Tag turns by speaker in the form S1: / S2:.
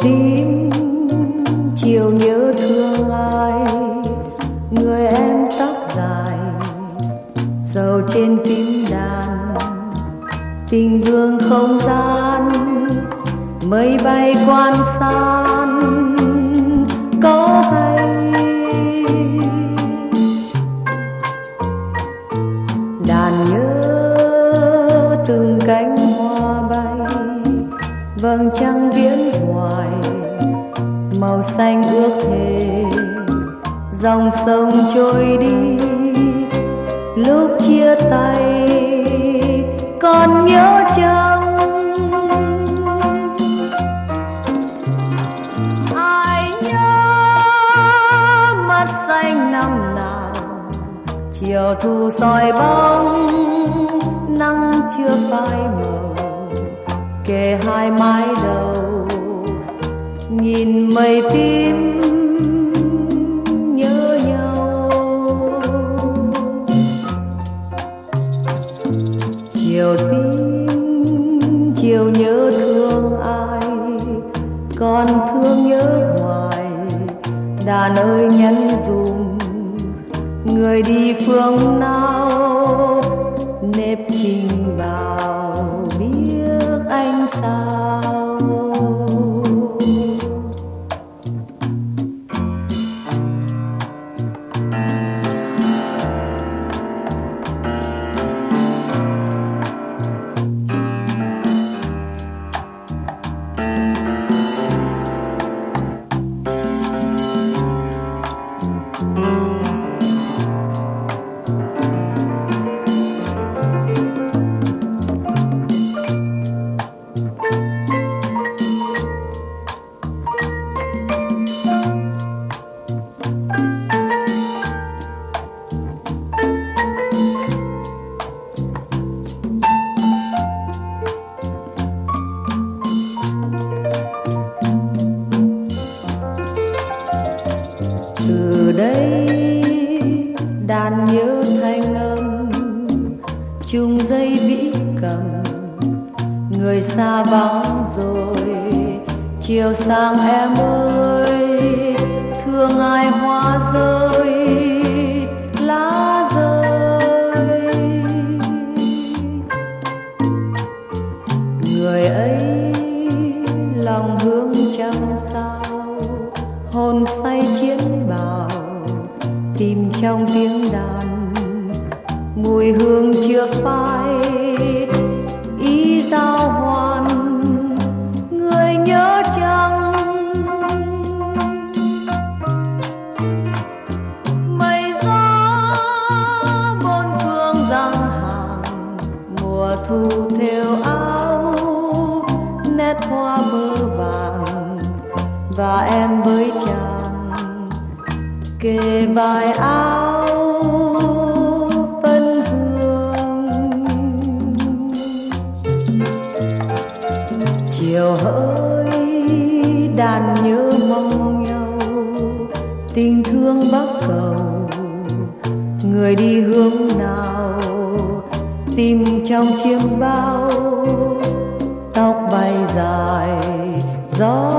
S1: tím chiều nhớ thương ai, người em tóc dài dầu trên phím đàn, tình vương không gian mây bay quan san có hay. Đàn nhớ từng cánh hoa bay, vầng trăng viễn hoài màu xanh ước thề, dòng sông trôi đi lúc chia tay còn nhớ chăng. Ai nhớ mắt xanh năm nào, chiều thu soi bóng nắng chưa phai màu, kề hai mái đầu nhìn mây tím nhớ nhau. Chiều tím chiều nhớ thương ai, còn thương nhớ hoài. Đàn ơi nhắn dùm người đi phương nào, nếp trình bào biết anh sao. Từ đây đàn nhớ thanh âm chung dây vĩ cầm, người xa vắng rồi chiều sang em ơi, thương ai hoa rơi lá rơi. Người ấy lòng hướng trăng sao, hồn say chiến bào, tìm trong tiếng đàn mùi hương chưa phai ý giao hoan. Người nhớ chăng mây gió bốn phương giang hàng, mùa thu thêu áo nét hoa mơ vàng, và em với chàng kề vai áo phân hương. Chiều hỡi đàn nhớ mong nhau, tình thương bắc cầu người đi hướng nào, tìm trong chiêm bao tóc bay dài gió